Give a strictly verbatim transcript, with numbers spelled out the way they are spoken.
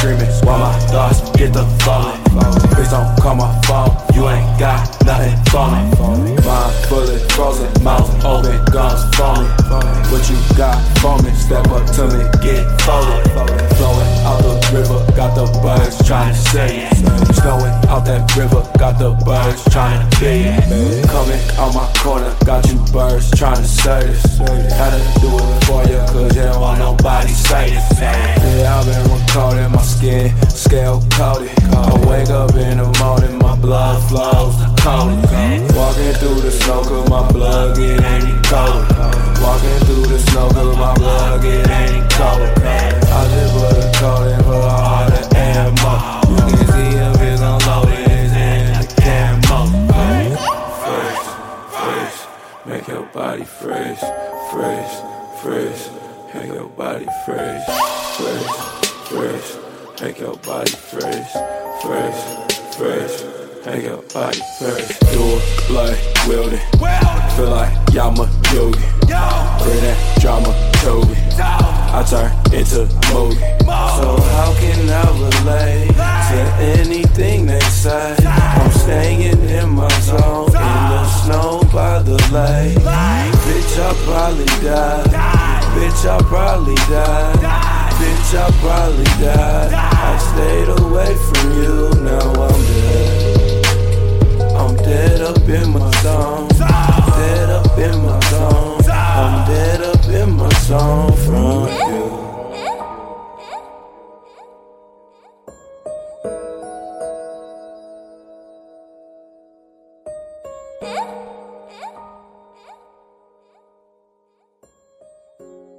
screaming while my thoughts get the falling. Please don't call my phone, you ain't got nothing for me. Mind fully frozen, mouth open, guns foaming. What you got for me? Step up to me, get folded. Flowing out the river, got the birds trying to say it. Snowing out that river, got the birds trying to be it. Coming out my corner, got you birds trying to say this. Had to do it for you, cause you don't want nobody say this. Yeah, I've been recording my skin, scale coated. I wake up in the morning, my blood flows cold. Walking through the snow, cause my blood get any colder. Walking through the snow, cause my blood get any colder. I just put a coat in for all the ammo. You can see if it's unloaded, it's in the camo. Fresh, fresh, make your body fresh, fresh, fresh, make your body fresh, fresh, fresh, make your body fresh, fresh, fresh, make your body fresh. Do it like wielding, feel like Yama Yogi. Bring that drama to me, I turn into movie. So how can I relate to anything they say? I'm staying in my zone, in the snow by the lake. Bitch, I'll probably die. Bitch, I'll probably die. Bitch, I'll probably die. I stayed away from you, now I'm dead. I'm dead up in my zone. Dead up in my zone. I'm dead up in my zone from you. Yeah.